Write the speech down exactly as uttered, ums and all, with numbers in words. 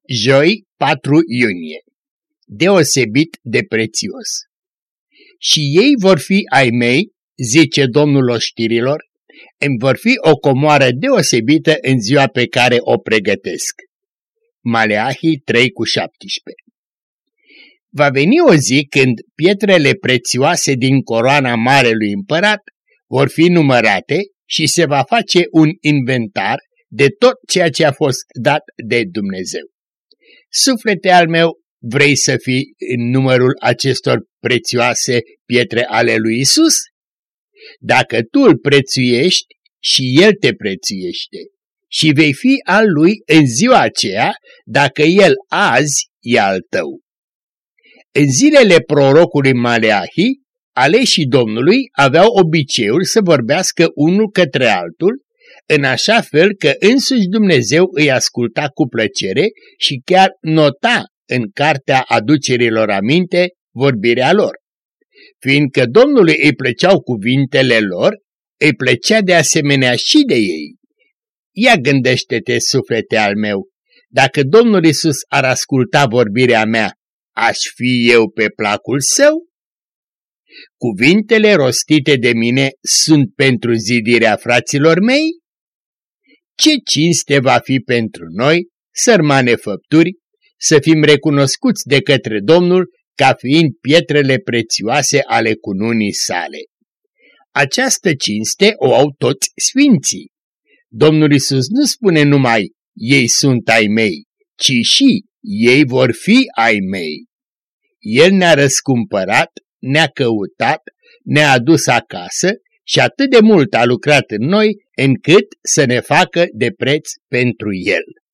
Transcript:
Joi, patru iunie. Deosebit de prețios. Și ei vor fi ai mei, zice Domnul oștirilor, îmi vor fi o comoară deosebită în ziua pe care o pregătesc. Maleahii trei cu șaptesprezece. Va veni o zi când pietrele prețioase din coroana Marelui Împărat vor fi numărate și se va face un inventar de tot ceea ce a fost dat de Dumnezeu. Suflete al meu, vrei să fii în numărul acestor prețioase pietre ale lui Isus? Dacă tu îl prețuiești, și el te prețuiește și vei fi al lui în ziua aceea, dacă el azi e al tău. În zilele prorocului Maleahi, aleșii Domnului aveau obiceiul să vorbească unul către altul, în așa fel că însuși Dumnezeu îi asculta cu plăcere și chiar nota în cartea aducerilor aminte vorbirea lor. Fiindcă Domnului îi plăceau cuvintele lor, îi plăcea de asemenea și de ei. Ia gândește-te, suflete al meu, dacă Domnul Iisus ar asculta vorbirea mea, aș fi eu pe placul său? Cuvintele rostite de mine sunt pentru zidirea fraților mei? Ce cinste va fi pentru noi, sărmane făpturi, să fim recunoscuți de către Domnul ca fiind pietrele prețioase ale cununii sale. Această cinste o au toți sfinții. Domnul Iisus nu spune numai, ei sunt ai mei, ci și ei vor fi ai mei. El ne-a răscumpărat, ne-a căutat, ne-a adus acasă și atât de mult a lucrat în noi încât să ne facă de preț pentru El.